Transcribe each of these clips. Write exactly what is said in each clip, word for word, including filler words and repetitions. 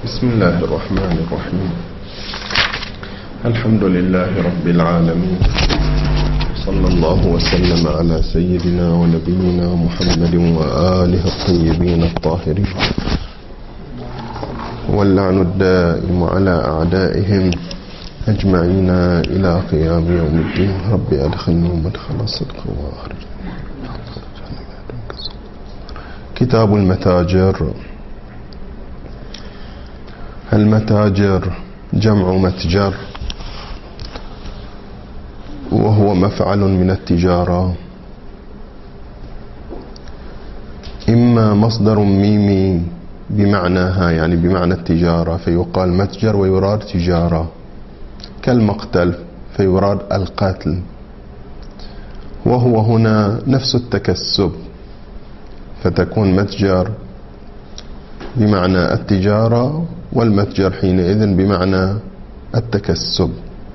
بسم الله الرحمن الرحيم. الحمد لله رب العالمين، صلى الله وسلم على سيدنا ونبينا محمد وآله الطيبين الطاهرين، واللعن الدائم على أعدائهم أجمعين إلى قيام يوم الدين. رب أدخلني مدخل الصدق وأخرج. كتاب المتاجر. المتاجر جمع متجر، وهو مفعل من التجارة، إما مصدر ميمي بمعناها يعني بمعنى التجارة فيقال متجر ويراد تجارة، كالمقتل فيراد القتل، وهو هنا نفس التكسب فتكون متجر بمعنى التجارة، والمتجر حينئذ بمعنى التكسب،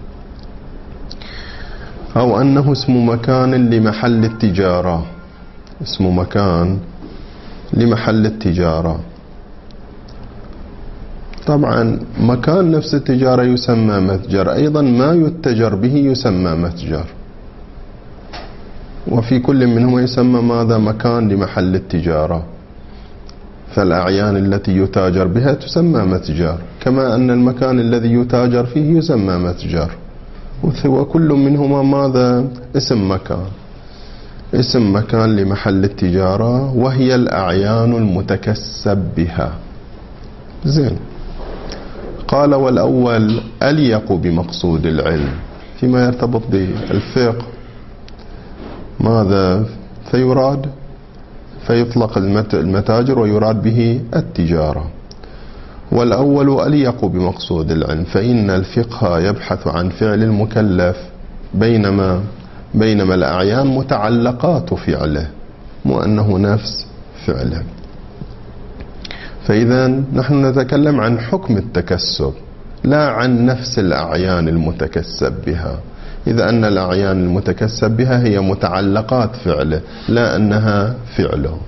أو أنه اسم مكان لمحل التجارة، اسم مكان لمحل التجارة. طبعا مكان نفس التجارة يسمى متجر، أيضا ما يتجر به يسمى متجر، وفي كل منهما يسمى ماذا؟ مكان لمحل التجارة. فالأعيان التي يتاجر بها تسمى متجر، كما أن المكان الذي يتاجر فيه يسمى متجر، وكل منهما ماذا؟ اسم مكان، اسم مكان لمحل التجارة، وهي الأعيان المتكسب بها. زين. قال والأول أليق بمقصود العلم فيما يرتبط بالفقه، ماذا؟ فيراد فيطلق المتاجر ويراد به التجارة. والأول أليق بمقصود العلم، فإن الفقه يبحث عن فعل المكلف، بينما بينما الأعيان متعلقات فعله، مو أنه نفس فعله. فإذا نحن نتكلم عن حكم التكسب لا عن نفس الأعيان المتكسب بها، إذا أن الأعيان المتكسب بها هي متعلقات فعله لا أنها فعله.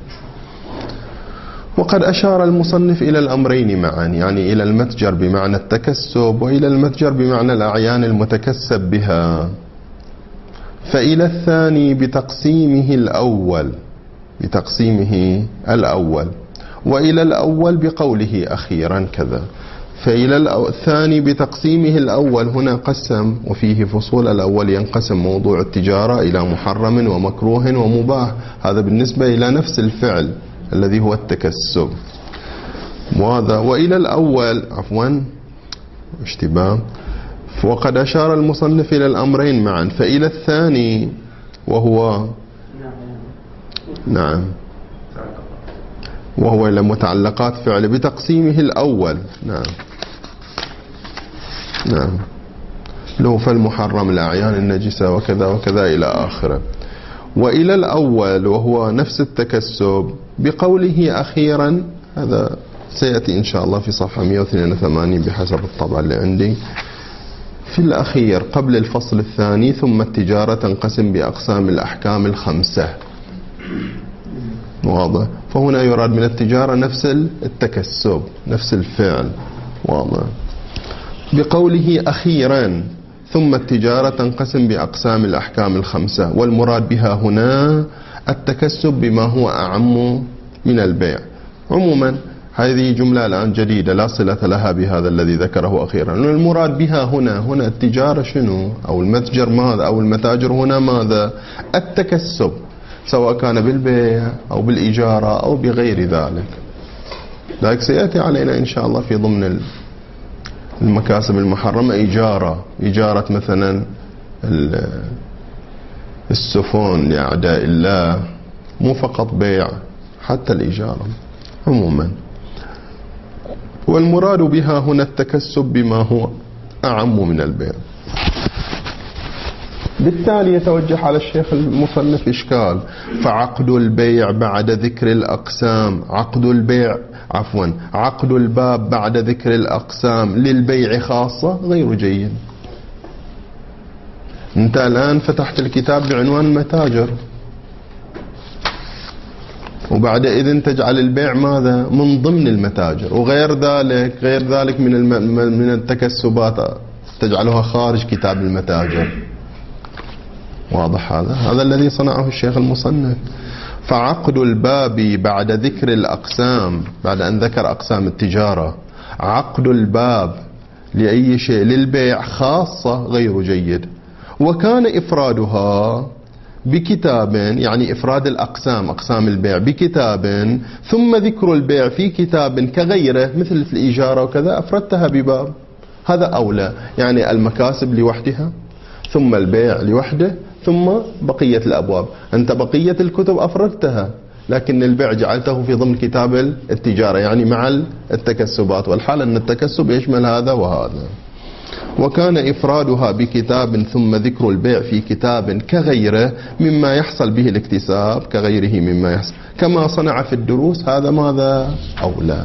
وقد أشار المصنف إلى الأمرين معا، يعني إلى المتجر بمعنى التكسب وإلى المتجر بمعنى الأعيان المتكسب بها. فإلى الثاني بتقسيمه الأول بتقسيمه الأول وإلى الأول بقوله أخيرا كذا. فإلى الثاني بتقسيمه الأول، هنا قسم وفيه فصول. الأول ينقسم موضوع التجارة إلى محرم ومكروه ومباح، هذا بالنسبة إلى نفس الفعل الذي هو التكسب. وهذا وإلى الأول عفوا اشتباه. وقد أشار المصنف إلى الأمرين معا. فإلى الثاني وهو نعم وهو إلى متعلقات فعل بتقسيمه الأول. نعم نعم له فالمحرم الأعيان النجسة وكذا وكذا إلى آخره. وإلى الأول وهو نفس التكسب بقوله أخيرا، هذا سيأتي إن شاء الله في صفحة مئة واثنين وثمانين بحسب الطبعة اللي عندي، في الأخير قبل الفصل الثاني. ثم التجارة تنقسم بأقسام الأحكام الخمسة. واضح؟ فهنا يراد من التجارة نفس التكسب نفس الفعل. واضح؟ بقوله أخيرا ثم التجارة تنقسم بأقسام الأحكام الخمسة، والمراد بها هنا التكسب بما هو أعم من البيع. عموما هذه جملة الآن جديدة لا صلة لها بهذا الذي ذكره أخيرا. المراد بها هنا هنا التجارة شنو؟ أو المتجر ماذا؟ أو المتاجر هنا ماذا؟ التكسب، سواء كان بالبيع أو بالإجارة أو بغير ذلك. لذلك سيأتي علينا إن شاء الله في ضمن المكاسب المحرمة إجارة إجارة مثلا السفن لأعداء الله، مو فقط بيع، حتى الإجارة عموما. والمراد بها هنا التكسب بما هو أعم من البيع. بالتالي يتوجه على الشيخ المصنف إشكال، فعقد البيع بعد ذكر الأقسام عقد البيع عفوا عقد الباب بعد ذكر الأقسام للبيع خاصة غير جيد. أنت الآن فتحت الكتاب بعنوان المتاجر، وبعدئذ تجعل البيع ماذا؟ من ضمن المتاجر، وغير ذلك غير ذلك من من التكسبات تجعلها خارج كتاب المتاجر. واضح هذا؟ هذا الذي صنعه الشيخ المصنف. فعقد الباب بعد ذكر الأقسام، بعد أن ذكر أقسام التجارة، عقد الباب لأي شيء للبيع خاصة غير جيد. وكان إفرادها بكتاب، يعني إفراد الأقسام أقسام البيع بكتاب ثم ذكر البيع في كتاب كغيره مثل في الإجارة وكذا أفردتها بباب، هذا أولى. يعني المكاسب لوحدها ثم البيع لوحده ثم بقية الأبواب. أنت بقية الكتب أفردتها لكن البيع جعلته في ضمن كتاب التجارة، يعني مع التكسبات، والحال أن التكسب يشمل هذا وهذا. وكان إفرادها بكتاب ثم ذكر البيع في كتاب كغيره مما يحصل به الاكتساب، كغيره مما يحصل كما صنع في الدروس، هذا ماذا؟ أولى.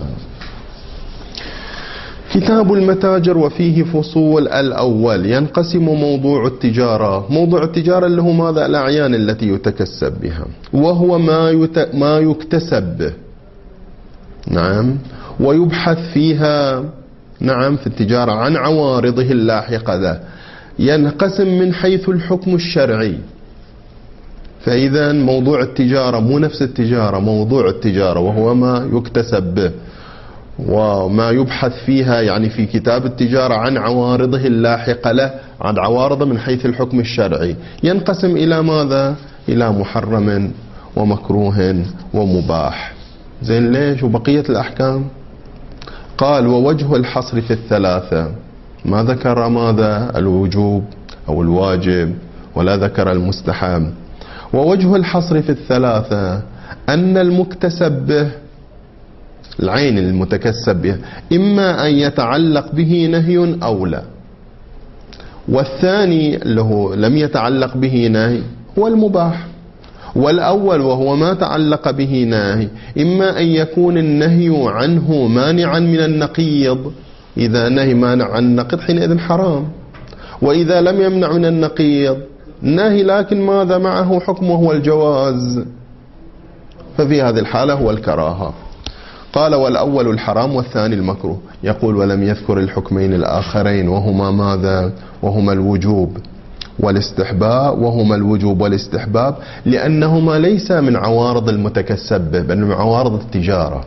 كتاب المتاجر وفيه فصول. الأول ينقسم موضوع التجارة، موضوع التجارة اللي هو ماذا؟ الأعيان التي يتكسب بها، وهو ما, يت... ما يكتسب به، نعم، ويبحث فيها، نعم، في التجارة عن عوارضه اللاحقة له. ينقسم من حيث الحكم الشرعي. فإذا موضوع التجارة مو نفس التجارة، موضوع التجارة وهو ما يكتسب به وما يبحث فيها، يعني في كتاب التجارة عن عوارضه اللاحقة له، عن عوارضه من حيث الحكم الشرعي، ينقسم إلى ماذا؟ إلى محرم ومكروه ومباح. زين ليش؟ وبقية الأحكام قال ووجه الحصر في الثلاثة، ما ذكر ماذا؟ الوجوب أو الواجب، ولا ذكر المستحب. ووجه الحصر في الثلاثة أن المكتسب به، العين المتكسب به، إما أن يتعلق به نهي أو لا، والثاني اللي هو لم يتعلق به نهي هو المباح. والأول وهو ما تعلق به نهي، إما أن يكون النهي عنه مانعا من النقيض، إذا نهي مانع عن النقيض حينئذ حرام، وإذا لم يمنع من النقيض نهي لكن ماذا معه حكم وهو الجواز، ففي هذه الحالة هو الكراهة. قال والأول الحرام والثاني المكروه. يقول ولم يذكر الحكمين الآخرين وهما ماذا؟ وهما الوجوب والاستحباب، وهما الوجوب والاستحباب لأنهما ليس من عوارض المتكسب بل من عوارض التجارة.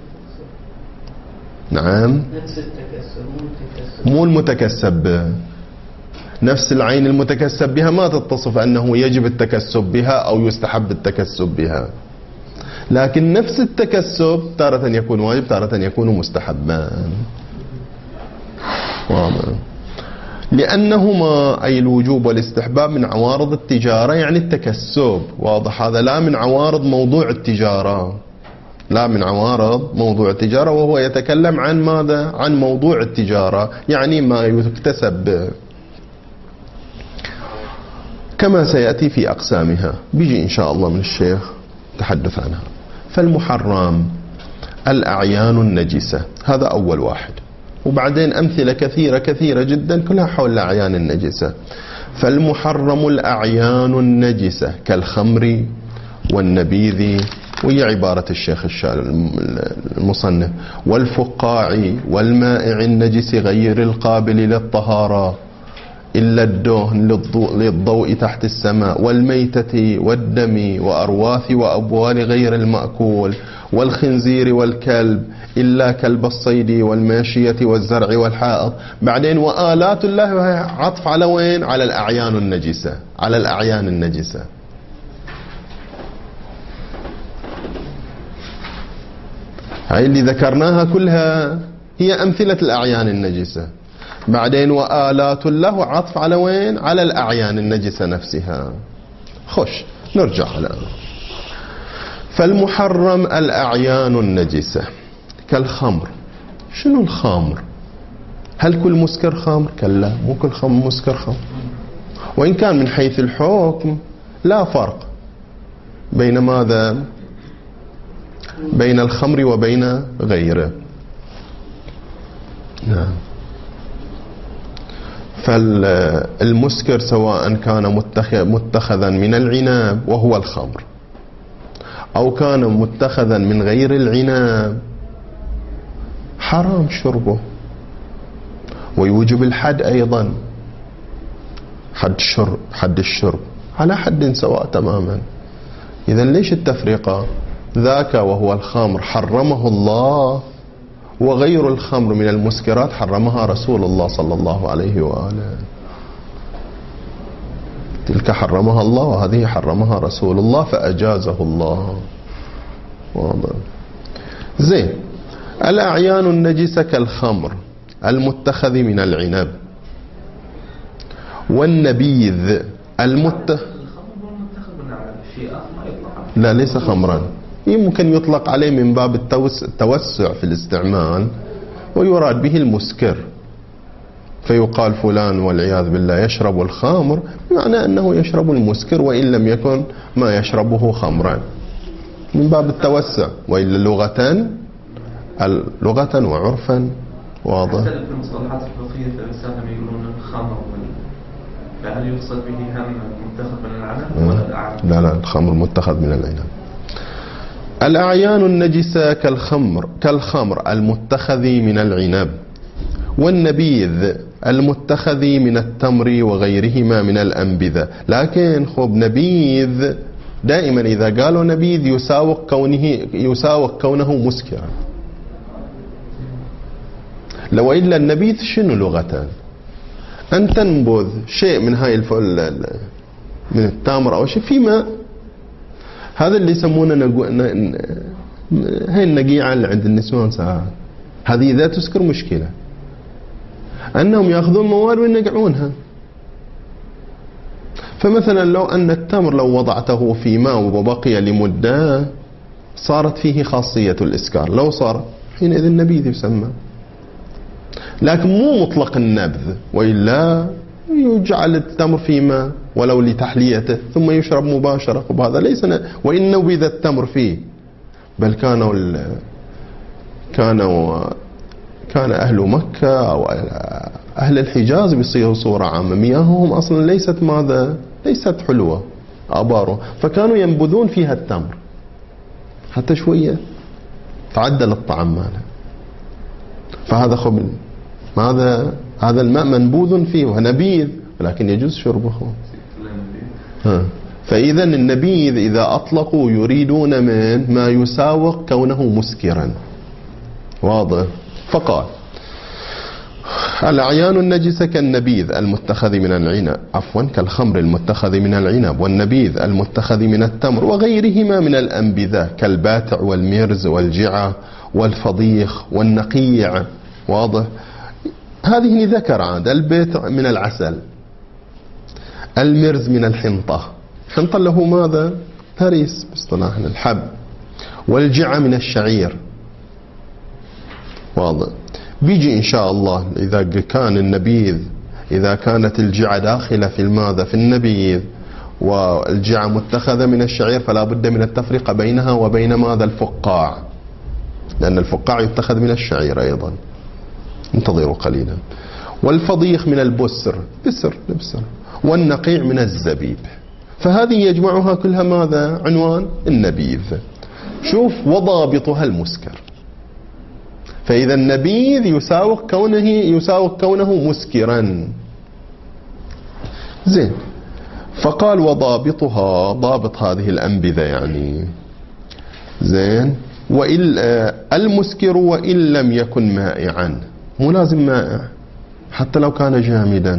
نعم، مو المتكسب، نفس العين المتكسب بها ما تتصف أنه يجب التكسب بها أو يستحب التكسب بها، لكن نفس التكسب تارة يكون واجب تارة يكون مستحبا. لأنهما أي الوجوب والاستحباب من عوارض التجارة، يعني التكسب، واضح هذا؟ لا من عوارض موضوع التجارة، لا من عوارض موضوع التجارة، وهو يتكلم عن ماذا؟ عن موضوع التجارة، يعني ما يكتسب كما سيأتي في أقسامها، بيجي إن شاء الله من الشيخ تحدث عنها. فالمحرم الأعيان النجسة، هذا أول واحد، وبعدين أمثلة كثيرة كثيرة جدا كلها حول الأعيان النجسة. فالمحرم الأعيان النجسة كالخمر والنبيذ، وهي عبارة الشيخ المصنف، والفقاع والمائع النجس غير القابل للطهارة إلا الدهن للضوء تحت السماء، والميتة والدم وأرواث وأبوال غير المأكول، والخنزير والكلب إلا كلب الصيد والماشية والزرع والحائط. بعدين وآلات الله عطف على وين؟ على الأعيان النجسة، على الأعيان النجسة. هاي اللي ذكرناها كلها هي أمثلة الأعيان النجسة. بعدين وآلات الله عطف على وين؟ على الأعيان النجسة نفسها. خش نرجع الآن. فالمحرم الأعيان النجسة كالخمر. شنو الخمر؟ هل كل مسكر خمر؟ كلا، مو كل خمر مسكر خمر، وإن كان من حيث الحكم لا فرق بين ماذا؟ بين الخمر وبين غيره. نعم. فالمسكر سواء كان متخذا من العناب وهو الخمر، أو كان متخذا من غير العنب حرام شربه، ويوجب الحد أيضا، حد الشرب حد الشرب على حد سواء تماما. إذن ليش التفرقة؟ ذاك وهو الخمر حرمه الله، وغير الخمر من المسكرات حرمها رسول الله صلى الله عليه وآله. تلك حرمها الله وهذه حرمها رسول الله فأجازه الله. واضح. زين. الأعيان النجسة كالخمر المتخذ من العنب والنبيذ المت لا ليس خمرا، يمكن يطلق عليه من باب التوسع في الاستعمال، ويراد به المسكر، فيقال فلان والعياذ بالله يشرب الخمر، بمعنى أنه يشرب المسكر وإن لم يكن ما يشربه خمرا، من باب التوسع. وإلا لغة لغة وعرفا. واضح. حتى في المصطلحات الفقهية الإنسان يقولون الخمر، فهل يقصد به هم متخذ من العنب ولا الأعيان؟ لا لا، الخمر متخذ من العنب. الأعيان النجسة كالخمر كالخمر المتخذ من العنب والنبيذ المتخذ من التمر وغيرهما من الأنبذة. لكن خب نبيذ دائما إذا قالوا نبيذ يساوق كونه يساوق كونه مسكرا. لو إلا النبيذ شنو لغة؟ أن تنبذ شيء من هاي الفل من التمر أو شيء في ماء، هذا اللي يسمونه نقو... ن... هاي النقيعة اللي عند النسوان ساعات، هذه إذا تسكر مشكلة، أنهم يأخذون مواد وينقعونها. فمثلا لو أن التمر لو وضعته في ماء وبقي لمدة صارت فيه خاصية الإسكار، لو صار حينئذ النبيذ يسمى، لكن مو مطلق النبذ، وإلا يجعل التمر في ماء ولو لتحليته ثم يشرب مباشرة، وهذا ليس ن... وإن نبذ التمر فيه. بل كانوا ال... كانوا كان أهل مكة أو أهل الحجاز بيصيروا صورة عامة مياههم أصلا ليست ماذا ليست حلوة أبارو، فكانوا ينبذون فيها التمر حتى شوية تعدل الطعم ماله. فهذا خبل ماذا هذا الماء منبوذ فيه ونبيذ، ولكن يجوز شربه. ها. فإذا النبيذ إذا أطلقوا يريدون من ما يساوق كونه مسكرا. واضح. فقال الأعيان النجسة كالنبيذ المتخذ من العنب عفوا كالخمر المتخذ من العنب والنبيذ المتخذ من التمر وغيرهما من الأنبذة كالباتع والمرز والجعة والفضيخ والنقيع. واضح. هذه ذكر عاد الباتع من العسل، المرز من الحنطة، حنطة له ماذا هريس باصطلاحنا الحب، والجعة من الشعير. واضح. بيجي إن شاء الله إذا كان النبيذ إذا كانت الجعة داخلة في الماذا في النبيذ والجعة متخذة من الشعير، فلا بد من التفرقة بينها وبين ماذا الفقاع، لأن الفقاع يتخذ من الشعير أيضا. انتظروا قليلا. والفضيخ من البسر بسر بسر، والنقيع من الزبيب. فهذه يجمعها كلها ماذا عنوان النبيذ. شوف وضابطها المسكر. فإذا النبيذ يساوق كونه يساوق كونه مسكرا. زين. فقال وضابطها ضابط هذه الأنبذة يعني زين وإلا المسكر وإن لم يكن مائعا، مو لازم مائع حتى لو كان جامدا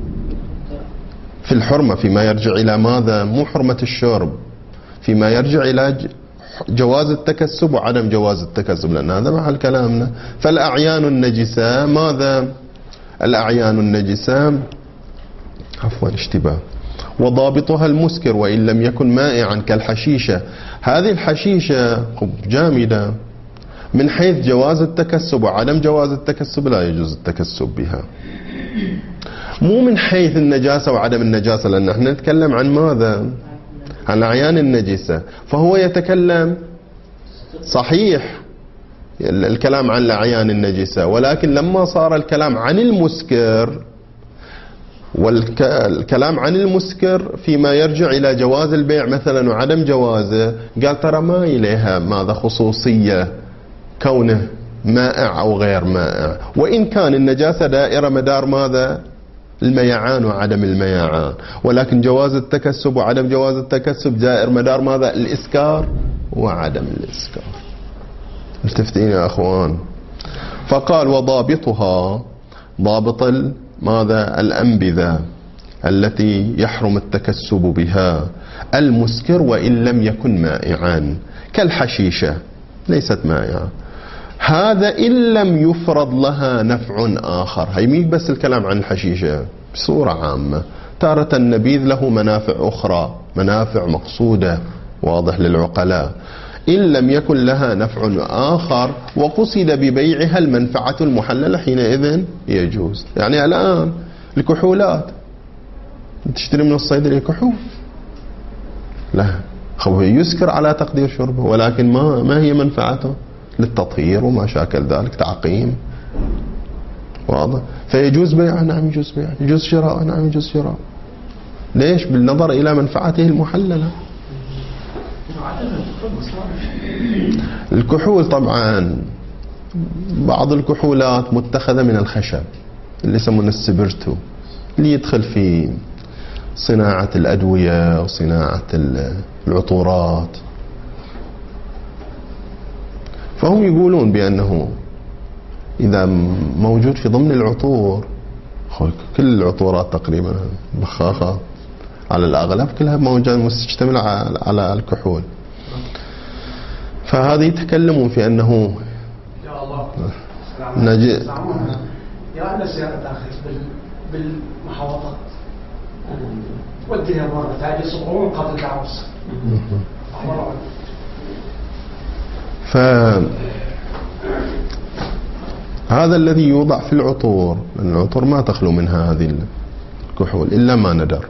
في الحرمة، فيما يرجع إلى ماذا مو حرمة الشرب، فيما يرجع إلى جواز التكسب وعدم جواز التكسب، لأن هذا محل كلامنا. فالأعيان النجسة ماذا الأعيان النجسة عفوا اشتباه وضابطها المسكر وإن لم يكن مائعا كالحشيشة. هذه الحشيشة جامدة من حيث جواز التكسب وعدم جواز التكسب لا يجوز التكسب بها، مو من حيث النجاسة وعدم النجاسة، لأن احنا نتكلم عن ماذا عن الأعيان النجسة. فهو يتكلم صحيح الكلام عن الأعيان النجسة، ولكن لما صار الكلام عن المسكر والكلام عن المسكر فيما يرجع إلى جواز البيع مثلا وعدم جوازه، قال ترى ما إليها ماذا خصوصية كونه مائع أو غير مائع، وإن كان النجاسة دائرة مدار ماذا الميعان وعدم الميعان، ولكن جواز التكسب وعدم جواز التكسب دائر مدار ماذا الإسكار وعدم الإسكار. ملتفتين يا أخوان؟ فقال وضابطها ضابط ماذا الأنبذة التي يحرم التكسب بها المسكر وإن لم يكن مائعا، كالحشيشة ليست مائعة، هذا إن لم يفرض لها نفع آخر. هي مي بس الكلام عن الحشيشة بصورة عامة، تارة النبيذ له منافع أخرى، منافع مقصودة واضح للعقلاء، إن لم يكن لها نفع آخر وقصد ببيعها المنفعة المحللة حينئذ يجوز. يعني الآن الكحولات تشتري من الصيدلية كحول، لا هو يسكر على تقدير شربه، ولكن ما ما هي منفعته للتطهير وما شاكل ذلك، تعقيم واضح. فيجوز بيعه نعم يجوز بيعه، يجوز شراء نعم يجوز شراء. ليش؟ بالنظر إلى منفعته المحللة. الكحول طبعا بعض الكحولات متخذة من الخشب اللي يسمونه السبرتو، اللي يدخل في صناعة الأدوية وصناعة العطورات، فهم يقولون بأنه إذا موجود في ضمن العطور، كل العطورات تقريبا بخاخة على الأغلب كلها موجودة مستشتملة على الكحول، فهذه يتكلمون في أنه يا الله نجي يا أنا سيارة داخل بالمحافظات وديها مرة ثانية يصبرون قبل العروس. ف هذا الذي يوضع في العطور، العطور ما تخلو منها هذه الكحول إلا ما ندر،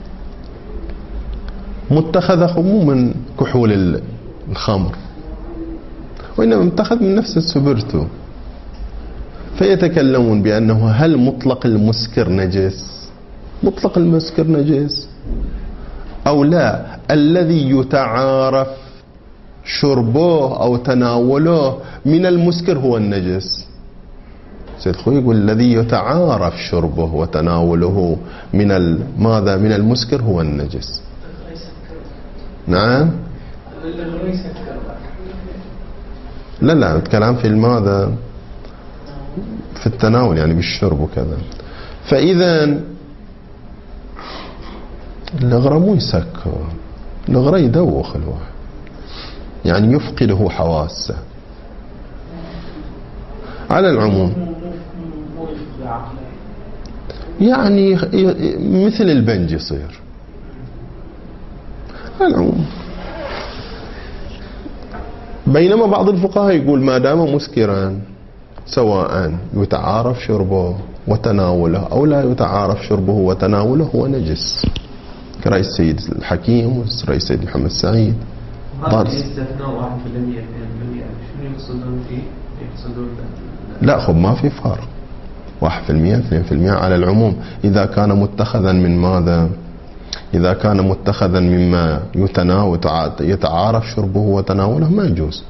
متخذ مو من كحول الخمر وإنما متخذ من نفس السبرتو. فيتكلمون بأنه هل مطلق المسكر نجس؟ مطلق المسكر نجس أو لا؟ الذي يتعارف شربه أو تناوله من المسكر هو النجس. سيد خوي يقول الذي يتعارف شربه وتناوله من ماذا من المسكر هو النجس. نعم لا لا الكلام في الماذا في التناول يعني بالشرب وكذا. فإذا الأغرى مو يسكر، الأغرى يدوخ الواحد، يعني يفقده حواسه. على العموم يعني مثل البنج يصير. على العموم بينما بعض الفقهاء يقول ما دام مسكرا سواء يتعارف شربه وتناوله أو لا يتعارف شربه وتناوله هو نجس، كرأي السيد الحكيم ورأي السيد محمد سعيد. هذا يستثنى واحد في المية في المية شنو يقصدون فيه؟ يقصدون لا خب ما في فرق، واحد في المية اثنين في المية. على العموم إذا كان متخذا من ماذا؟ إذا كان متخذا مما يتناول يتعارف شربه وتناوله ما يجوز.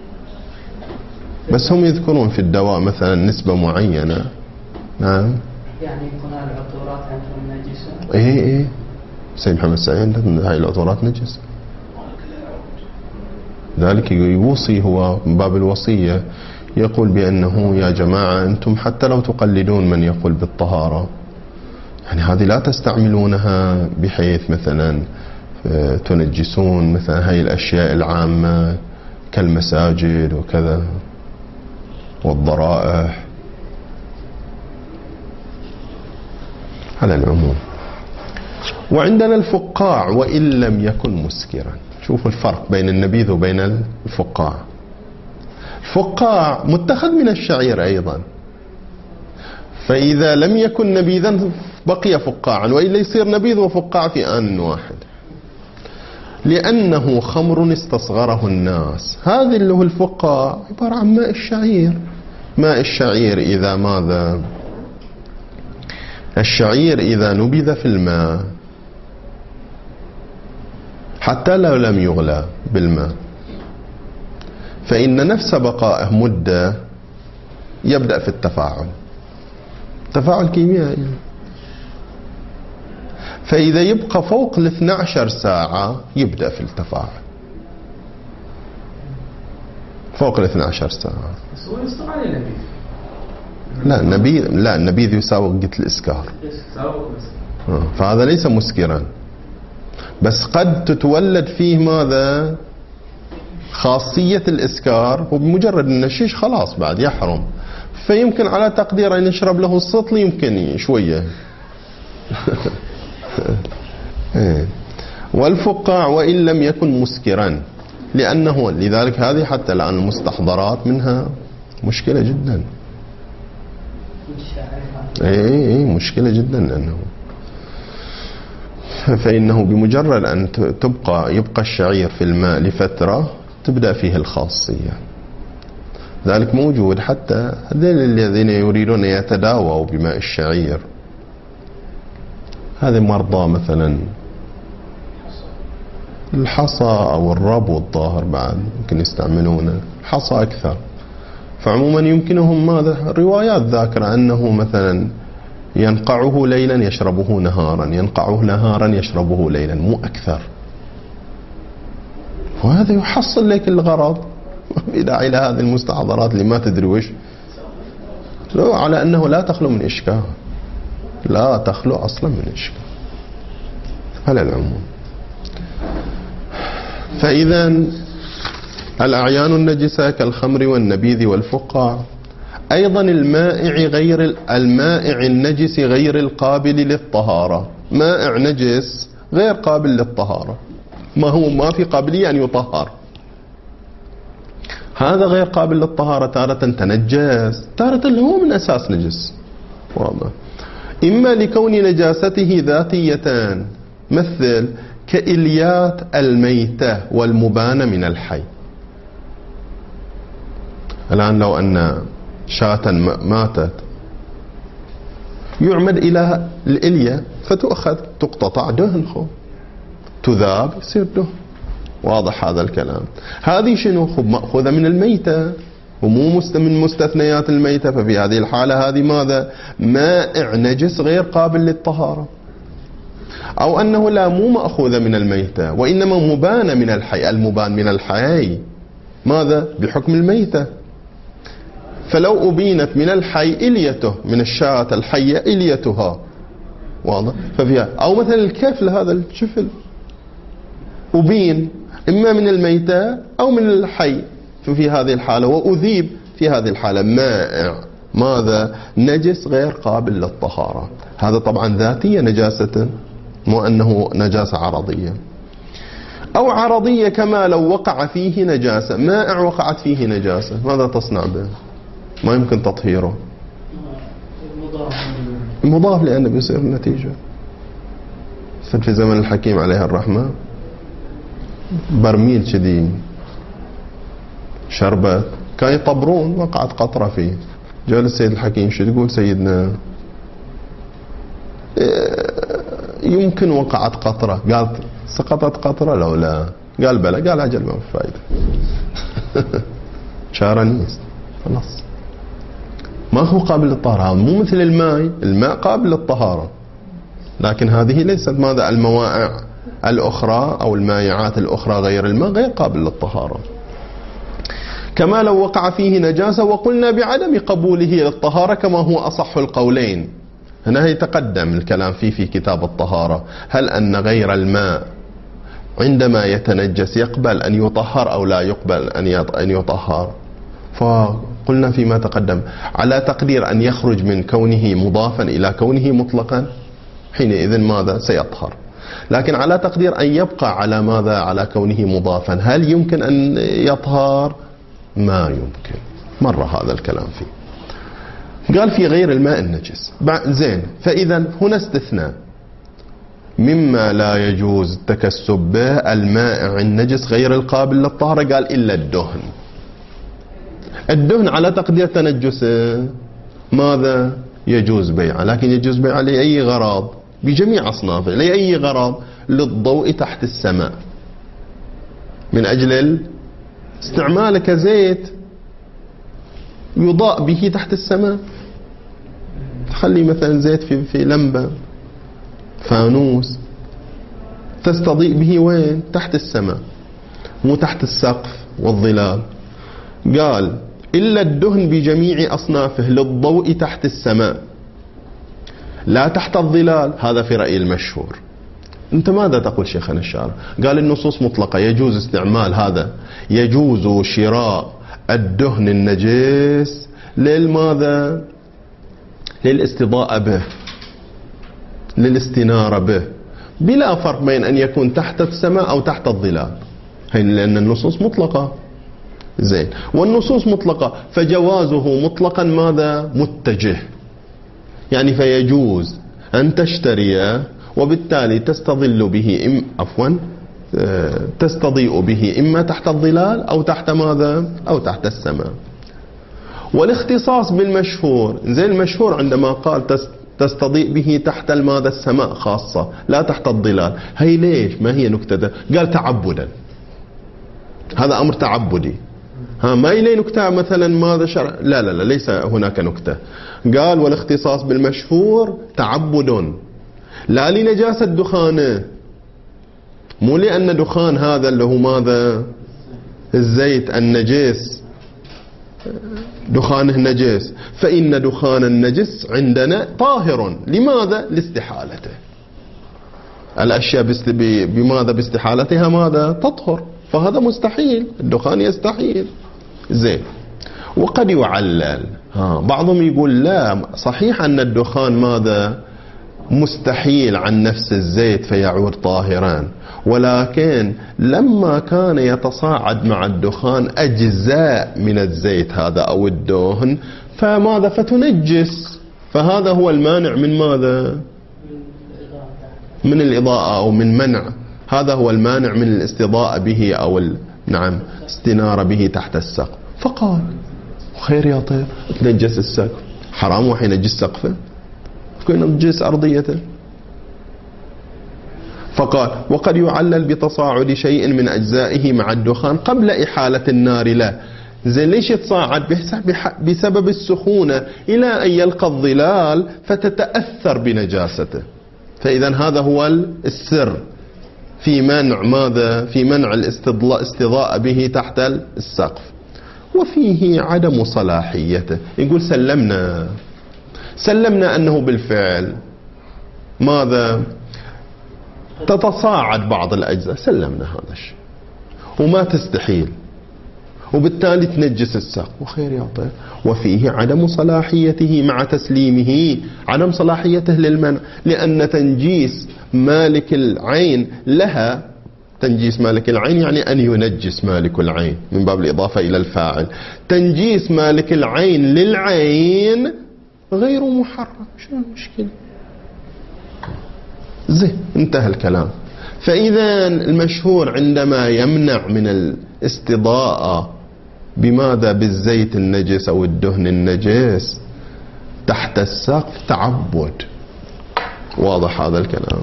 بس هم يذكرون في الدواء مثلا نسبة معينة. نعم يعني يكون العطورات عندهم نجسة. ايه ايه سيد محمد سعيد هاي العطورات نجسة، ذلك يوصي هو من باب الوصية، يقول بأنه يا جماعة أنتم حتى لو تقلدون من يقول بالطهارة يعني هذه لا تستعملونها بحيث مثلا تنجسون مثلا هاي الأشياء العامة كالمساجد وكذا والضرائح. على العموم وعندنا الفقاع وإن لم يكن مسكرا. شوفوا الفرق بين النبيذ وبين الفقاع. الفقاع متخذ من الشعير أيضا، فإذا لم يكن نبيذا بقي فقاعا، وإلا يصير نبيذ وفقاع في آن واحد، لأنه خمر استصغره الناس. هذا اللي هو الفقاع عبارة عن ماء الشعير. ماء الشعير إذا ماذا الشعير إذا نبذ في الماء حتى لو لم يغلى بالماء فإن نفس بقائه مدة يبدأ في التفاعل، تفاعل كيميائي. فإذا يبقى فوق الاثنى عشر ساعة يبدأ في التفاعل، فوق الاثنى عشر ساعة. بس هو يصدق عليه نبيذ. لا النبيذ لا النبيذ يساوي قتل الإسكار، فهذا ليس مسكرا، بس قد تتولد فيه ماذا؟ خاصية الإسكار، وبمجرد أن الشيش خلاص بعد يحرم، فيمكن على تقدير أن يشرب له السطل يمكن شوية. والفقاع وإن لم يكن مسكرا، لأنه لذلك هذه حتى الآن المستحضرات منها مشكلة جدا. اي مشكلة جدا، لأنه فإنه بمجرد أن تبقى يبقى الشعير في الماء لفترة تبدأ فيه الخاصية. ذلك موجود حتى الذين يريدون يتداووا بماء الشعير، هذه مرضى مثلا الحصى أو الربو الظاهر بعد يمكن يستعملونه، الحصى أكثر. فعموما يمكنهم ماذا؟ روايات ذاكرة أنه مثلا ينقعه ليلا يشربه نهارا، ينقعه نهارا يشربه ليلا، مو أكثر. وهذا يحصل لك الغرض، ما في داعي لهذه المستحضرات اللي ما تدري وش. لو على أنه لا تخلو من إشكال، لا تخلو أصلا من إشكال على العموم. فإذا الأعيان النجسة كالخمر والنبيذ والفقاع. أيضا المائع غير المائع النجس غير القابل للطهارة، مائع نجس غير قابل للطهارة، ما هو ما في قابلية أن يطهر، هذا غير قابل للطهارة. تارة تنجس، تارة اللي هو من أساس نجس، واضح. إما لكون نجاسته ذاتيتان، مثل كإليات الميتة والمبانة من الحي. الآن لو أن شاة ماتت يعمد إلى الإلية فتؤخذ تقتطع دهن، خو تذاب يصير دهن، واضح هذا الكلام. هذه شنو؟ خب مأخوذة من الميتة ومو من مستثنيات الميتة، ففي هذه الحالة هذه ماذا؟ مائع نجس غير قابل للطهارة. أو أنه لا مو مأخوذة من الميتة وإنما مبانة من الحي، المبان من الحي ماذا؟ بحكم الميتة. فلو أبينت من الحي إليته، من الشاة الحية إليتها، واضح. ففيها أو مثلا الكفل، هذا الشفل أبين إما من الميتة أو من الحي، ففي هذه الحالة وأذيب في هذه الحالة مائع ماذا؟ نجس غير قابل للطهارة. هذا طبعا ذاتية نجاسة، مو أنه نجاسة عرضية. أو عرضية كما لو وقع فيه نجاسة، مائع وقعت فيه نجاسة، ماذا تصنع به؟ ما يمكن تطهيره، مضاف لأنه بيصير النتيجة. في زمن الحكيم عليه الرحمة برميل كذي شربت كان يطبرون، وقعت قطرة فيه. جاء السيد الحكيم شو تقول سيدنا؟ يمكن وقعت قطرة. قال سقطت قطرة لو لا؟ قال بلى. قال أجل ما في فائدة. شارنيس خلاص ما هو قابل للطهارة، مو مثل الماء. الماء قابل للطهارة، لكن هذه ليست ماذا؟ الموائع الأخرى أو المائعات الأخرى غير الماء غير قابل للطهارة. كما لو وقع فيه نجاسة وقلنا بعدم قبوله للطهارة كما هو أصح القولين. هنا يتقدم الكلام فيه في كتاب الطهارة، هل أن غير الماء عندما يتنجس يقبل أن يطهر أو لا يقبل أن يطهر؟ فقلنا فيما تقدم على تقدير أن يخرج من كونه مضافا إلى كونه مطلقا، حينئذ ماذا؟ سيطهر. لكن على تقدير أن يبقى على ماذا؟ على كونه مضافا، هل يمكن أن يطهر؟ ما يمكن. مر هذا الكلام فيه. قال في غير الماء النجس. زين، فإذا هنا استثناء مما لا يجوز التكسب به المائع النجس غير القابل للطهارة. قال إلا الدهن. الدهن على تقدير تنجسه ماذا؟ يجوز بيعه، لكن يجوز بيعه لأي غرض بجميع أصنافه، لأي غرض؟ للضوء تحت السماء، من أجل استعماله كزيت يضاء به تحت السماء. تخلي مثلا زيت في في لمبة فانوس تستضيء به وين؟ تحت السماء، مو تحت السقف والظلال. قال إلا الدهن بجميع أصنافه للضوء تحت السماء لا تحت الظلال، هذا في رأي المشهور. أنت ماذا تقول شيخنا الشارع؟ قال النصوص مطلقة، يجوز استعمال هذا، يجوز شراء الدهن النجس للماذا؟ للاستضاءة به، للاستنارة به، بلا فرق بين أن يكون تحت السماء أو تحت الظلال، لأن النصوص مطلقة. زين، والنصوص مطلقة فجوازه مطلقا ماذا؟ متجه، يعني فيجوز أن تشتريه وبالتالي تستظل به إم عفوا تستضيء به إما تحت الظلال أو تحت ماذا؟ أو تحت السماء. والاختصاص بالمشهور، زي المشهور عندما قال تستضيء به تحت الماذا؟ السماء خاصة، لا تحت الظلال. هي ليش؟ ما هي نكتة؟ قال تعبدا، هذا أمر تعبدي. ها ما إلي نكتة مثلا ماذا شرع؟ لا لا لا ليس هناك نكتة. قال والاختصاص بالمشهور تعبد، لا لنجاسة دخانه، مو لأن دخان هذا اللي هو ماذا؟ الزيت النجس، دخانه نجس، فإن دخان النجس عندنا طاهر. لماذا؟ لاستحالته. الأشياء بماذا؟ باستحالتها ماذا؟ تطهر، فهذا مستحيل، الدخان يستحيل. زين، وقد يعلل. ها بعضهم يقول لا، صحيح أن الدخان ماذا؟ مستحيل عن نفس الزيت فيعود طاهرا، ولكن لما كان يتصاعد مع الدخان أجزاء من الزيت هذا أو الدهن فماذا؟ فتنجس، فهذا هو المانع من ماذا؟ من الإضاءة أو من منع، هذا هو المانع من الاستضاءة به أو ال... نعم استنارة به تحت السقف. فقال خير يا طير، تنجس السقف، حرام وحين ينجس سقفه ينجس أرضيته. فقال وقد يعلل بتصاعد شيء من أجزائه مع الدخان قبل إحالة النار له. زي ليش يتصاعد؟ بسبب السخونة إلى أن يلقى الظلال فتتأثر بنجاسته. فإذا هذا هو السر في منع ماذا؟ في منع الاستضاء به تحت السقف. وفيه عدم صلاحيته، يقول سلمنا سلمنا أنه بالفعل ماذا؟ تتصاعد بعض الأجزاء، سلمنا هذا الشيء وما تستحيل، وبالتالي تنجس السقف، وخير يا طيب. وفيه عدم صلاحيته مع تسليمه، عدم صلاحيته للمنع، لأن تنجيس مالك العين لها، تنجيس مالك العين يعني أن ينجس مالك العين من باب الإضافة إلى الفاعل، تنجيس مالك العين للعين غير محرم. شو المشكلة؟ زين، انتهى الكلام. فإذا المشهور عندما يمنع من الاستضاءة بماذا؟ بالزيت النجس أو الدهن النجس تحت السقف تعبد. واضح هذا الكلام؟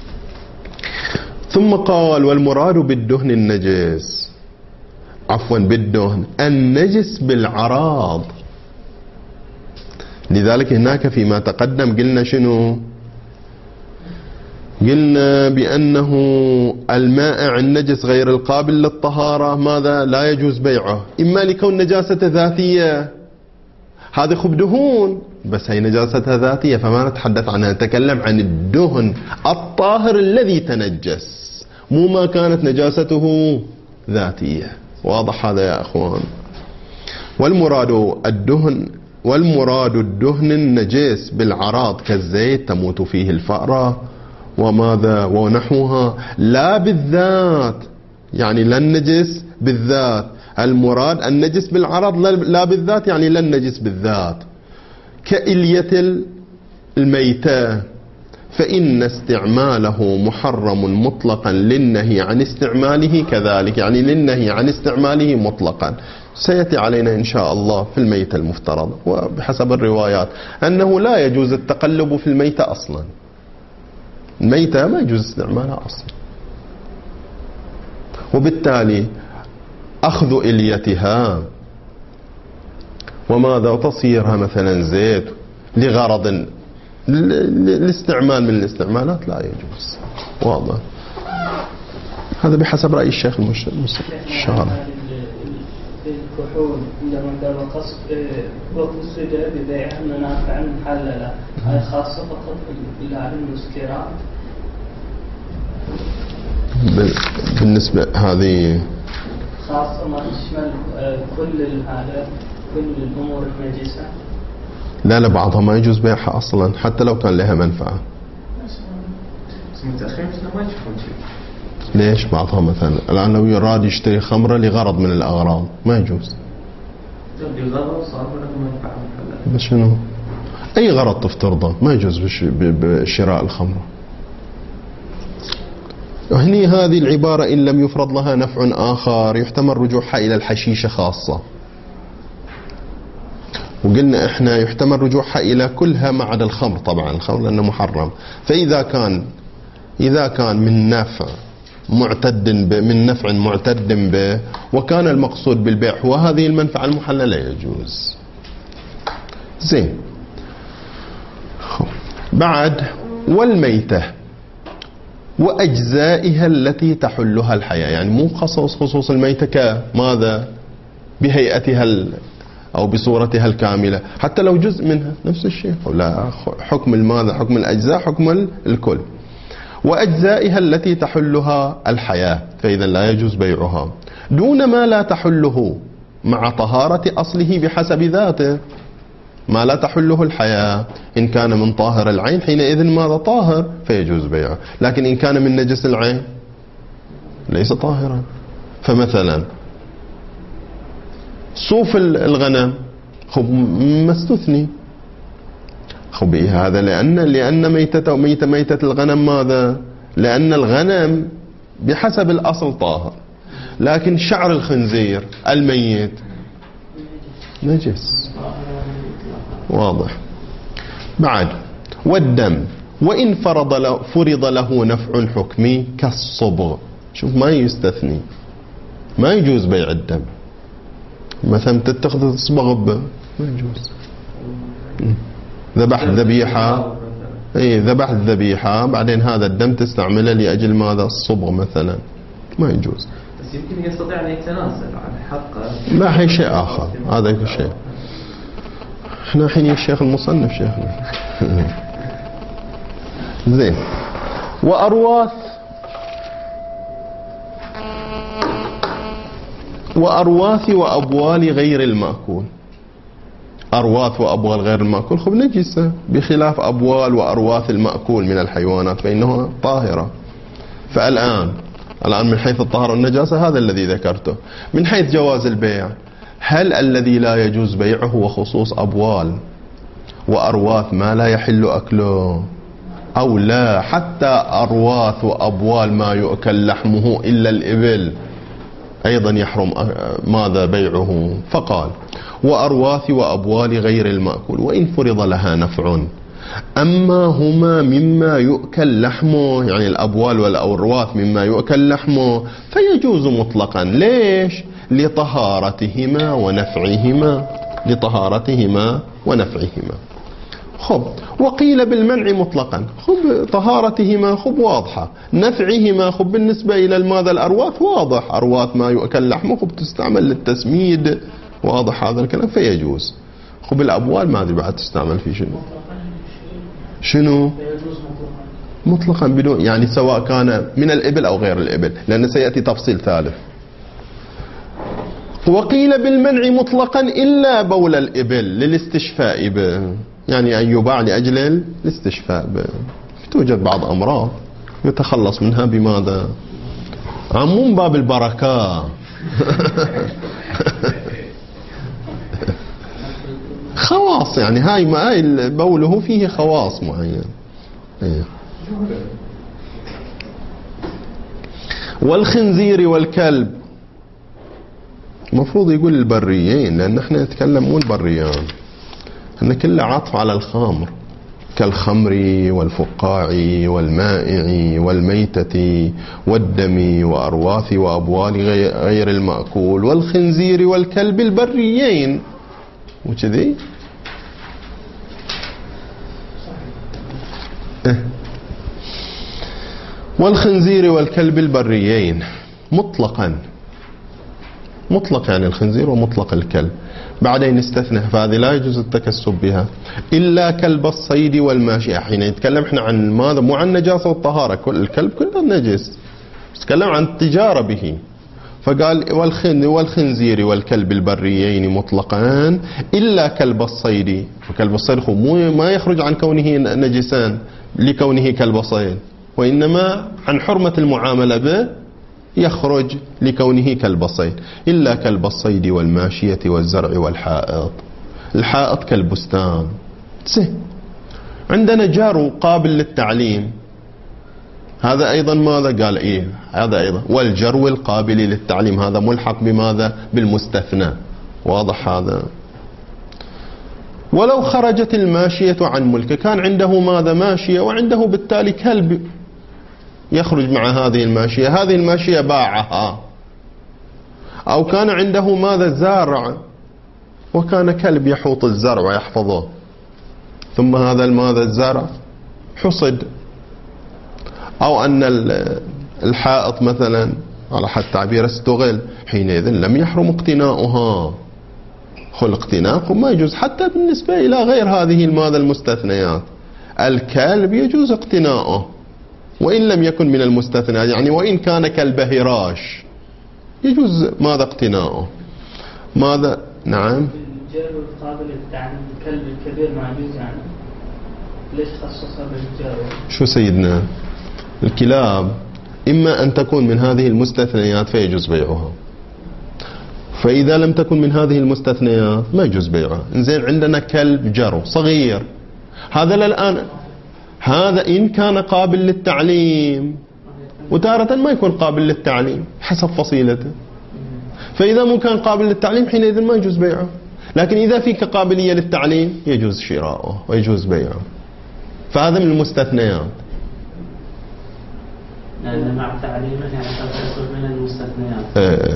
ثم قال والمراد بالدهن النجس، عفوا بالدهن النجس بالعراض. لذلك هناك فيما تقدم قلنا شنو؟ قلنا بأنه المائع النجس غير القابل للطهارة ماذا؟ لا يجوز بيعه، إما لكون نجاسته ذاتية، هذا خب دهون بس هي نجاستها ذاتية فما نتحدث عنها، نتكلم عن الدهن الطاهر الذي تنجس، مو ما كانت نجاسته ذاتية. واضح هذا يا أخوان؟ والمراد الدهن والمراد الدهن النجس بالعراض كالزيت تموت فيه الفأرة وماذا ونحوها، لا بالذات، يعني لا النجس بالذات، المراد النجس بالعرض لا بالذات، يعني لا النجس بالذات، كإلية الميتة فإن استعماله محرم مطلقا للنهي عن استعماله كذلك، يعني للنهي عن استعماله مطلقا. سيأتي علينا إن شاء الله في الميتة المفترضة وبحسب الروايات أنه لا يجوز التقلب في الميتة أصلا. الميتة ما يجوز استعمالها أصلا، وبالتالي أخذ إليتها وماذا وتصيرها مثلا زيت لغرض الاستعمال من الاستعمالات لا يجوز. واضح؟ هذا بحسب رأي الشيخ الشارع. الكحول عندما قال وقصد وقصد ببيعها منافع محللة، هاي خاصة فقط بالمسكرات؟ بالنسبة هذه خاصة ما تشمل كل هذا كل الأمور النجسة؟ لا لا، بعضها ما يجوز بيعها أصلا حتى لو كان لها منفعة. بس متأخرين ما يشوفون شيء. ليش بعضها مثلا الآن لو يراد يشتري خمرة لغرض من الأغراض ما يجوز. لغرض صار له منفعة محللة. بس شنو؟ أي غرض تفترضه ما يجوز بشراء الخمرة. وهني هذه العبارة إن لم يفرض لها نفع آخر يحتمل رجوعها إلى الحشيشة خاصة، وقلنا إحنا يحتمل رجوعها إلى كلها ما عدا الخمر. طبعا الخمر لأنه محرم، فإذا كان إذا كان من نفع معتد به من نفع معتد به وكان المقصود بالبيع هو هذه المنفعة المحللة يجوز. زين. بعد والميتة وأجزائها التي تحلها الحياة، يعني مو خصوص خصوص الميتة كماذا بهيئتها أو بصورتها الكاملة، حتى لو جزء منها نفس الشيء. ولا حكم الماذا حكم الأجزاء حكم الكل. وأجزائها التي تحلها الحياة، فإذا لا يجوز بيعها دون ما لا تحله مع طهارة أصله بحسب ذاته. ما لا تحله الحياة إن كان من طاهر العين حينئذ ماذا طاهر فيجوز بيعه، لكن إن كان من نجس العين ليس طاهرا. فمثلا صوف الغنم خب ما استثني، خب هذا لأن لأن ميتة ميتة ميتة الغنم ماذا؟ لأن الغنم بحسب الأصل طاهر، لكن شعر الخنزير الميت نجس. واضح؟ بعد والدم وإن فرض له فرض له نفع حكمي كالصبغ. شوف ما يستثني، ما يجوز بيع الدم. مثلا تتخذ تصبغ ما يجوز. ذبحت ذبيحة، اي ذبحت ذبيحة بعدين هذا الدم تستعمله لأجل ماذا؟ الصبغ مثلا، ما يجوز. بس يمكن يستطيع أن يتنازل عن حقه. لا، هي شيء آخر، هذا شيء. احنا حين الشيخ المصنف شيخنا. زين. وأرواث وأرواث وأبوال غير المأكول. أرواث وأبوال غير المأكول خب نجسة، بخلاف أبوال وأرواث المأكول من الحيوانات فإنها طاهرة. فالآن الآن من حيث الطهارة والنجاسة هذا الذي ذكرته. من حيث جواز البيع، هل الذي لا يجوز بيعه هو خصوص أبوال وأرواث ما لا يحل أكله، أو لا حتى أرواث وأبوال ما يؤكل لحمه إلا الإبل أيضا يحرم ماذا بيعه؟ فقال وأرواث وأبوال غير المأكول وإن فرض لها نفع، أما هما مما يؤكل لحمه، يعني الأبوال والأرواث مما يؤكل لحمه فيجوز مطلقا. ليش؟ لطهارتهما ونفعهما، لطهارتهما ونفعهما. خب وقيل بالمنع مطلقا. خب طهارتهما خب واضحة، نفعهما خب بالنسبة إلى الماذا الأرواث واضح، أرواث ما يؤكل لحمه خب تستعمل للتسميد، واضح هذا الكلام فيجوز. خب الأبوال ما أدري بعد تستعمل في شنو شنو مطلقا بدون، يعني سواء كان من الإبل أو غير الإبل، لأن سيأتي تفصيل ثالث. وقيل بالمنع مطلقا إلا بول الإبل للاستشفاء به، يعني أن يباع لأجل الاستشفاء به. توجد بعض أمراض يتخلص منها بماذا؟ عموم باب البركة. خواص، يعني هاي ما هاي بوله فيه خواص معين. والخنزير والكلب المفروض يقول البريين، لأن احنا نتكلم مو البريان، احنا كله عطف على الخمر، كالخمر والفقاع والمائع والميتة والدم وأرواث وأبوال غير المأكول والخنزير والكلب البريين. وكذي اه. والخنزير والكلب البريين مطلقا، مطلق يعني الخنزير ومطلق الكلب، بعدين استثنى، فهذه لا يجوز التكسب بها إلا كلب الصيد والماشية. حين يتكلم احنا عن ماذا؟ مو عن نجاسة والطهارة، كل الكلب كله نجس، يتكلم عن التجارة به، فقال والخن والخنزير والكلب البريين مطلقان إلا كلب الصيد. وكلب الصيد مو ما يخرج عن كونه نجسان لكونه كلب صيد، وإنما عن حرمة المعاملة به يخرج لكونه كلب صيد. إلا كلب الصيد والماشية والزرع والحائط. الحائط كالبستان. عندنا جار قابل للتعليم، هذا أيضا ماذا قال؟ إيه هذا أيضا. والجرو القابل للتعليم هذا ملحق بماذا؟ بالمستثنى. واضح هذا؟ ولو خرجت الماشية عن ملكه، كان عنده ماذا؟ ماشية، وعنده بالتالي كلب يخرج مع هذه الماشية، هذه الماشية باعها، أو كان عنده ماذا؟ زارع، وكان كلب يحوط الزرع ويحفظه، ثم هذا الماذا؟ الزرع حصد، أو أن الحائط مثلا على حد تعبير استغل، حينئذ لم يحرم اقتناؤها. خل اقتناؤه ما يجوز حتى بالنسبة إلى غير هذه الماذا؟ المستثنيات. الكلب يجوز اقتناؤه وإن لم يكن من المستثنات، يعني وإن كان كالبهراش يجوز ماذا؟ اقتناؤه. ماذا؟ نعم. الجار القابل للتعليم الكلب الكبير ما يجوز، يعني ليش خصصها بالجار؟ شو سيدنا؟ الكلاب إما أن تكون من هذه المستثنيات فيجوز بيعها، فإذا لم تكن من هذه المستثنيات ما يجوز بيعها. إنزين عندنا كلب جرو صغير، هذا الآن هذا إن كان قابل للتعليم، وتارة ما يكون قابل للتعليم حسب فصيلته، فإذا مو كان قابل للتعليم حينئذ ما يجوز بيعه. لكن إذا فيك قابلية للتعليم يجوز شراؤه ويجوز بيعه، فهذا من المستثنيات. لأن مع تعليمه يعني تصل من المستثنيات. ايه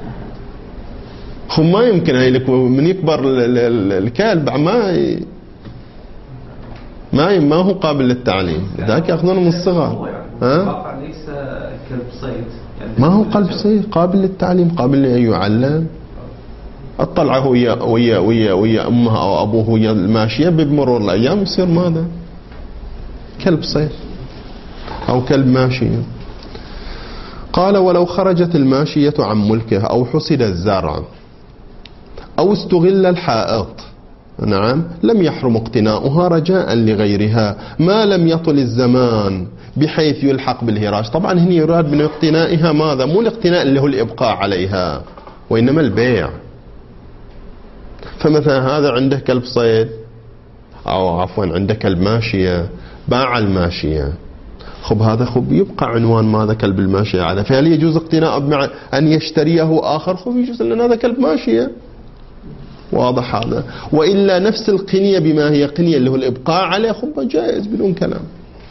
هم ما يمكن هاي لك من يكبر الكلب ما ي... ما ما هو قابل للتعليم، ذاك ياخذونه من الصغر. ها؟ ليس كلب صيد يعني، ما هو قلب صيد قابل للتعليم، قابل لأن يعلم. اطلعه ويا ويا ويا ويا امها او ابوه ويا الماشيه، بمرور الايام يصير ماذا؟ كلب صيد او كلب ماشي. قال ولو خرجت الماشيه عن ملكه او حصد الزرع او استغل الحائط، نعم، لم يحرم اقتناؤها رجاء لغيرها ما لم يطل الزمان بحيث يلحق بالهراش. طبعا هنا يراد من اقتنائها ماذا؟ مو الاقتناء اللي هو الإبقاء عليها، وإنما البيع. فمثلا هذا عنده كلب صيد، أو عفوا عنده كلب ماشية، باع الماشية، خب هذا خب يبقى عنوان ماذا؟ كلب الماشية على، فهل يجوز اقتناء بمع أن يشتريه آخر؟ خب يجوز، لأن هذا كلب ماشية. واضح هذا؟ وإلا نفس القنية بما هي قنية اللي هو الإبقاء عليه خب جائز بدون كلام.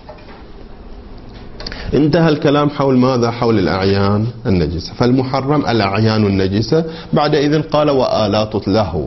انتهى الكلام حول ماذا؟ حول الأعيان النجسة. فالمحرم الأعيان النجسة. بعد إذن قال وآلات اللهو.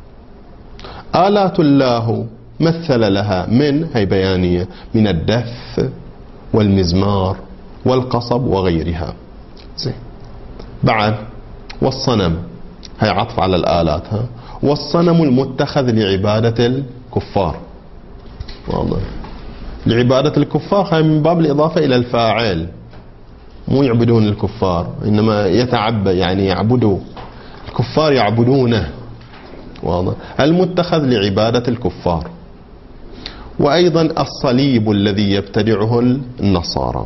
آلات اللهو مثل لها من هي بيانية من الدف والمزمار والقصب وغيرها. زين. بعد والصنم، هي عطف على الآلات. ها؟ والصنم المتخذ لعبادة الكفار. واضح؟ لعبادة الكفار هاي من باب الإضافة إلى الفاعل، مو يعبدون الكفار، إنما يتعبد يعني يعبدوا الكفار، يعبدونه. واضح؟ المتخذ لعبادة الكفار. وأيضا الصليب الذي يبتدعه النصارى.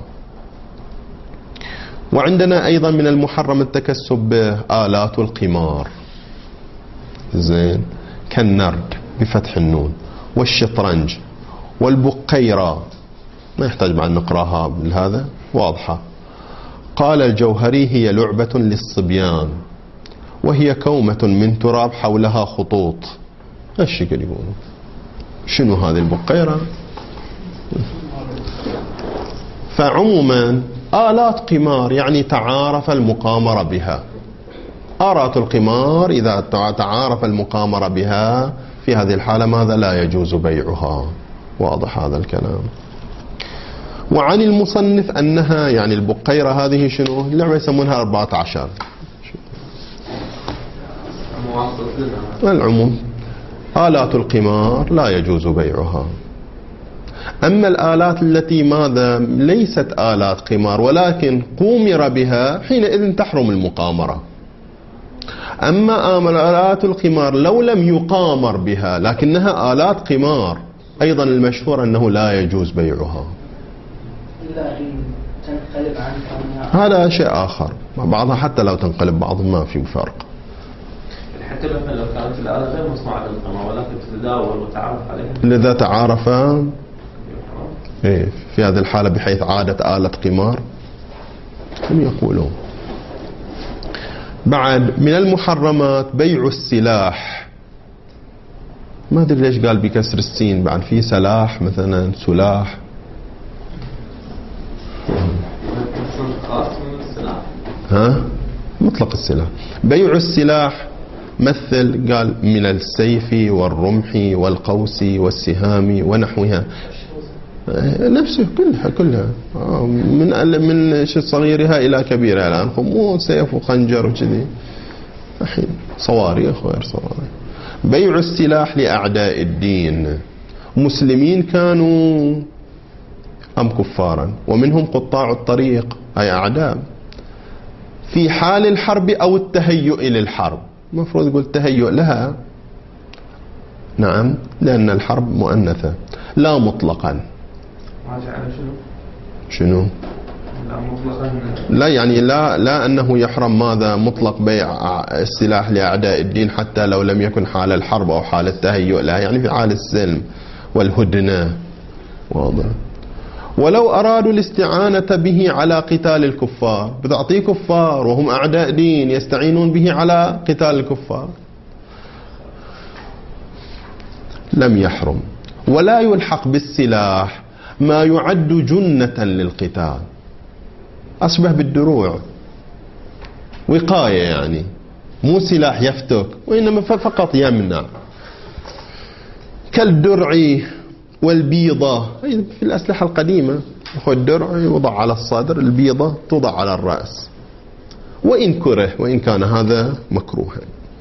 وعندنا أيضا من المحرم التكسب به آلات القمار، زين، كالنرد بفتح النون، والشطرنج، والبقيرة، ما يحتاج معنا نقراها بهذا، واضحة. قال الجوهري هي لعبة للصبيان، وهي كومة من تراب حولها خطوط. هالشكل يقولوا. شنو هذه البقيرة؟ فعموما آلات قمار يعني تعارف المقامرة بها. آلات القمار إذا تعارف المقامرة بها في هذه الحالة ماذا؟ لا يجوز بيعها. واضح هذا الكلام. وعن المصنف أنها يعني البقيرة هذه شنو؟ اللعبة يسمونها أربعة عشر. العموم آلات القمار لا يجوز بيعها. أما الآلات التي ماذا ليست آلات قمار ولكن قومر بها حينئذ تحرم المقامرة. أما آلات القمار لو لم يقامر بها لكنها آلات قمار أيضا المشهور أنه لا يجوز بيعها. إلا إن تنقلب عن كونها هذا شيء آخر. بعضها حتى لو تنقلب بعضهم ما في فرق. حتى مثلا لو كانت الآلة غير مصنوعة للقمار ولكن تتداول وتعرف عليها لذا تعارف إيه في هذه الحالة بحيث عادت آلة قمار هم يقولون. بعد من المحرمات بيع السلاح. ما أدري ليش قال بكسر السين. بعد في سلاح مثلا سلاح. ها مطلق السلاح. بيع السلاح مثل قال من السيف والرمح والقوس والسهام ونحوها. نفسه كلها كلها من من صغيرها إلى كبيرها الآن مو سيف وخنجر وكذي الحين صواريخ وغير صواريخ. بيع السلاح لأعداء الدين مسلمين كانوا أم كفارا ومنهم قطاع الطريق أي أعداء في حال الحرب أو التهيؤ للحرب. المفروض يقول تهيؤ لها نعم لأن الحرب مؤنثة لا مطلقا. شنو؟ شنو؟ لا مطلقا لا يعني لا لا أنه يحرم ماذا مطلق بيع السلاح لأعداء الدين حتى لو لم يكن حال الحرب أو حال التهيؤ لها يعني في حال السلم والهدنة. واضح. ولو أرادوا الاستعانة به على قتال الكفار بتعطيه كفار وهم أعداء دين يستعينون به على قتال الكفار لم يحرم. ولا يلحق بالسلاح ما يعد جنة للقتال أشبه بالدروع وقاية يعني مو سلاح يفتك وإنما فقط يمنع كالدرع والبيضة في الأسلحة القديمة. الدرع يوضع على الصدر البيضة توضع على الرأس وإن كره وإن كان هذا مكروها.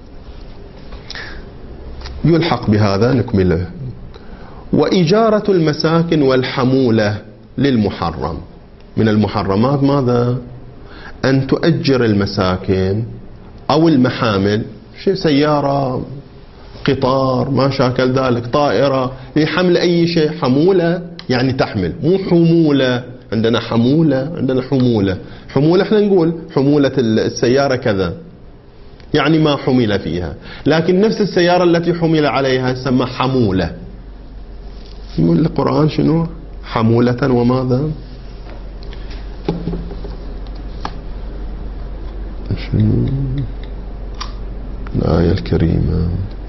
يلحق بهذا نكمله. وإجارة المساكن والحمولة للمحرم. من المحرمات ماذا؟ أن تؤجر المساكن أو المحامل شيء سيارة قطار ما شاكل ذلك طائرة لحمل أي شيء. حمولة يعني تحمل مو حمولة. عندنا حمولة عندنا حمولة. حمولة احنا نقول حمولة السيارة كذا يعني ما حمل فيها لكن نفس السيارة التي حمل عليها تسمى حمولة. يقول القرآن شنو حمولة وماذا شنو الآية الكريمة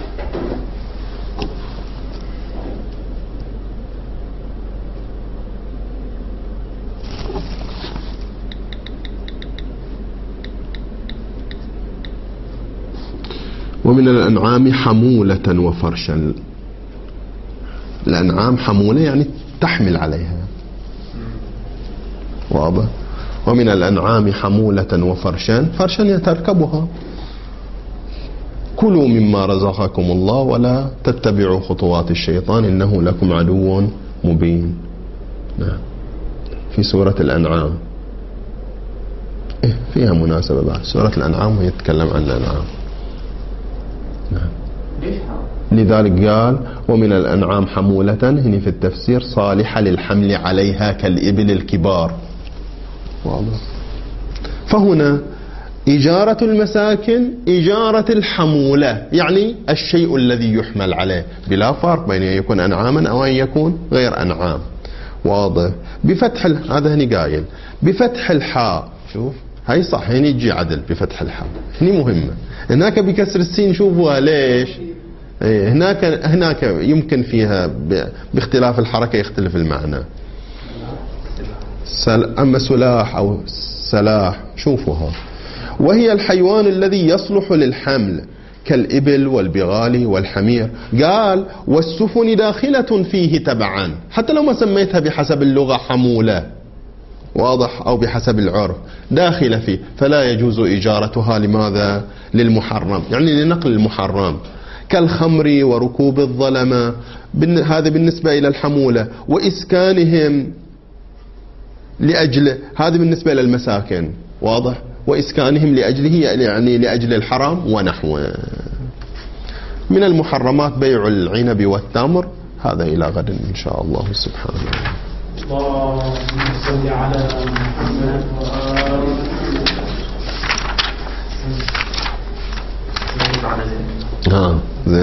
ومن الأنعام حمولة وفرشا. الأنعام حمولة يعني تحمل عليها. واضح. ومن الأنعام حمولة وفرشا فرشا تركبها. كلوا مما رزقكم الله ولا تتبعوا خطوات الشيطان إنه لكم عدو مبين. نعم. في سورة الأنعام إيه فيها مناسبة بعد سورة الأنعام وهي تتكلم عن الأنعام. نعم. لذلك قال ومن الأنعام حمولة هنا في التفسير صالحة للحمل عليها كالإبل الكبار. واضح. فهنا إجارة المساكن إجارة الحمولة يعني الشيء الذي يحمل عليه بلا فرق بين أن يكون أنعاما أو أن يكون غير أنعام. واضح. بفتح ال... هذا هنا قايل بفتح الحاء. شوف هاي صح، هنا يجي عدل بفتح الحاء، هني مهمة. هناك بكسر السين شوفوها ليش؟ إيه هناك هناك يمكن فيها باختلاف الحركة يختلف المعنى. أما سلاح أو سلاح شوفوها. وهي الحيوان الذي يصلح للحمل كالإبل والبغال والحمير. قال والسفن داخلة فيه تبعا، حتى لو ما سميتها بحسب اللغة حمولة، واضح، أو بحسب العرف، داخلة فيه، فلا يجوز إجارتها. لماذا؟ للمحرم، يعني لنقل المحرم، كالخمر وركوب الظلمة، هذا بالنسبة إلى الحمولة. وإسكانهم لأجل، هذا بالنسبة إلى المساكن، واضح، وإسكانهم لأجله يعني لأجل الحرام ونحوه. من المحرمات بيع العنب والتمر. هذا إلى غد إن شاء الله سبحانه. اللهم صل على محمد وآل على ذلك. ها زين.